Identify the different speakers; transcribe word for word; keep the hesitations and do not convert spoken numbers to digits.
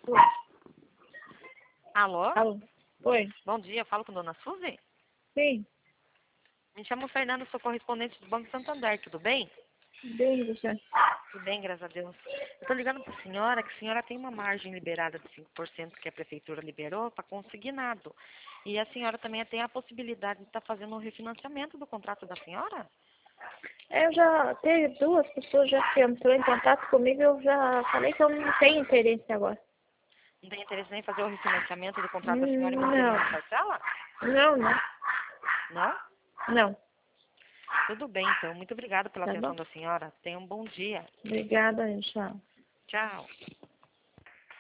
Speaker 1: Alô?
Speaker 2: Alô? Oi?
Speaker 1: Bom dia, eu falo com Dona Suzy?
Speaker 2: Sim.
Speaker 1: Me chamo Fernanda, sou correspondente do Banco Santander, tudo bem?
Speaker 2: Bem, Luciano.
Speaker 1: Tudo bem, graças a Deus. Eu estou ligando para a senhora que a senhora tem uma margem liberada de cinco por cento que a prefeitura liberou para consignado. E a senhora também tem a possibilidade de estar fazendo um refinanciamento do contrato da senhora?
Speaker 2: Eu já teve duas pessoas já que entrou em contato comigo, eu já falei que eu não tenho interesse agora.
Speaker 1: Não tem interesse nem em fazer o refinanciamento do contrato da senhora e
Speaker 2: Hum,
Speaker 1: manter
Speaker 2: Não.
Speaker 1: uma parcela?
Speaker 2: Não, não.
Speaker 1: Não?
Speaker 2: Não.
Speaker 1: Tudo bem, então. Muito obrigada pela
Speaker 2: Tá
Speaker 1: atenção
Speaker 2: bom?
Speaker 1: da senhora. Tenha um bom dia.
Speaker 2: Obrigada, tchau.
Speaker 1: Tchau.